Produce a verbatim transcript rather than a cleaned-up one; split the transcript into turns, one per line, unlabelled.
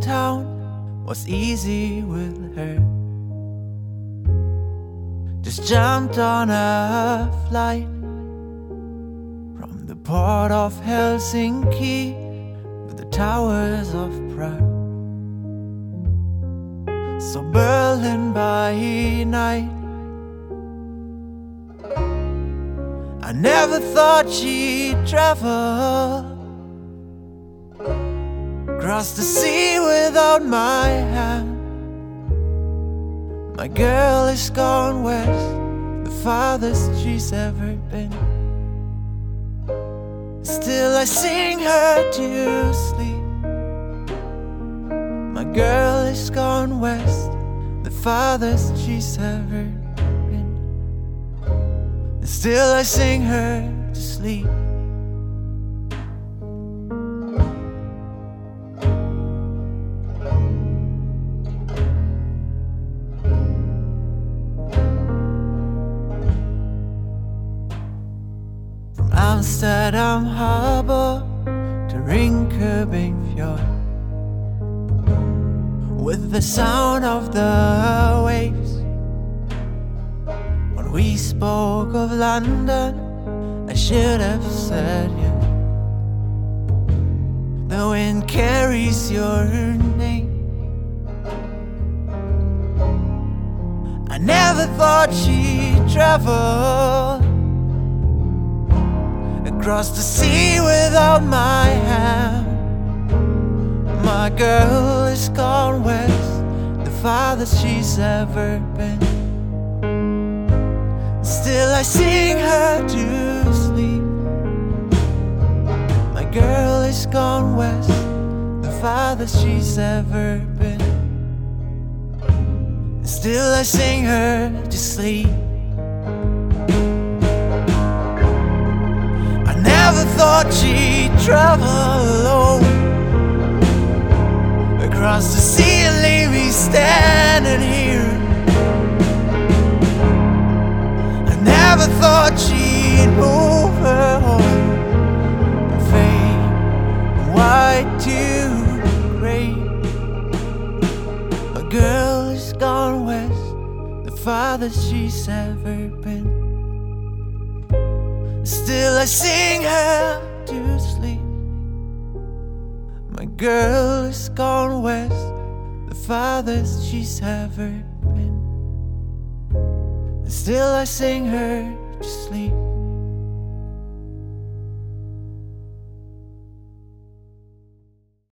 town was easy with her. Just jumped on a flight from the port of Helsinki to the towers of Prague. So Berlin by night, I never thought she'd travel across the sea without my hand. My girl is gone west, the farthest she's ever been. Still I sing her to sleep. My girl is gone west, the farthest she's ever been. Still I sing her to sleep. From Amsterdam harbor to Ringkøbing fjord, with the sound of the waves. When we spoke of London, I should have said yes. The wind carries your name. I never thought she'd travel across the sea without my hand. My girl is gone west, the farthest she's ever been. Still I sing her to sleep. My girl is gone west, the farthest she's ever been. Still I sing her to sleep. I never thought she'd travel alone across the sea and leave me standing here. I never thought she'd move her home and fade from white to grey. A girl is gone west, the farthest she's ever been. Still I sing her to sleep. My girl is gone west, the farthest she's ever been. And still I sing her to sleep.